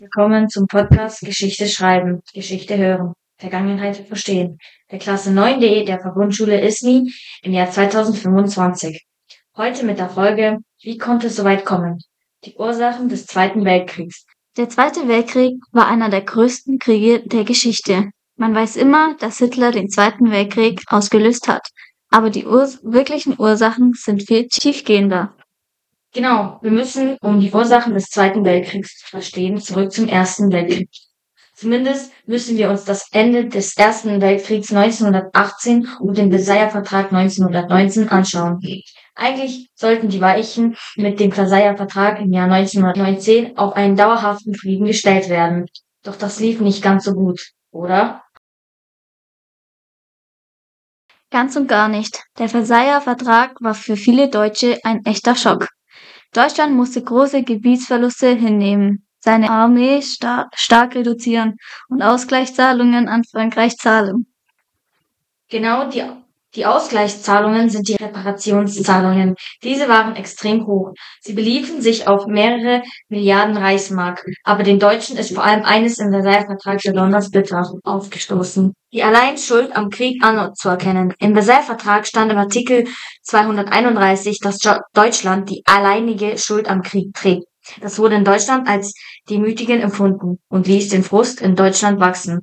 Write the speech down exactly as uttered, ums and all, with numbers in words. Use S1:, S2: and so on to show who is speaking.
S1: Willkommen zum Podcast Geschichte schreiben, Geschichte hören, Vergangenheit verstehen, der Klasse neun D der Verbundschule ISMI im Jahr zweitausendfünfundzwanzig. Heute mit der Folge Wie konnte es so weit kommen? Die Ursachen des Zweiten Weltkriegs.
S2: Der Zweite Weltkrieg war einer der größten Kriege der Geschichte. Man weiß immer, dass Hitler den Zweiten Weltkrieg ausgelöst hat, aber die Urs- wirklichen Ursachen sind viel tiefgehender.
S1: Genau, wir müssen, um die Ursachen des Zweiten Weltkriegs zu verstehen, zurück zum Ersten Weltkrieg. Zumindest müssen wir uns das Ende des Ersten Weltkriegs neunzehnhundertachtzehn und den Versailler Vertrag neunzehnhundertneunzehn anschauen. Eigentlich sollten die Weichen mit dem Versailler Vertrag im Jahr neunzehnhundertneunzehn auf einen dauerhaften Frieden gestellt werden. Doch das lief nicht ganz so gut, oder?
S2: Ganz und gar nicht. Der Versailler Vertrag war für viele Deutsche ein echter Schock. Deutschland musste große Gebietsverluste hinnehmen, seine Armee star- stark reduzieren und Ausgleichszahlungen an Frankreich zahlen.
S1: Genau, die, die Ausgleichszahlungen sind die Reparationszahlungen. Diese waren extrem hoch. Sie beliefen sich auf mehrere Milliarden Reichsmark. Aber den Deutschen ist vor allem eines im Versailler Vertrag besonders bitter aufgestoßen: die Alleinschuld am Krieg anzuerkennen. Im Versailler Vertrag stand im Artikel zweihunderteinunddreißig, dass Jo- Deutschland die alleinige Schuld am Krieg trägt. Das wurde in Deutschland als demütigend empfunden und ließ den Frust in Deutschland wachsen.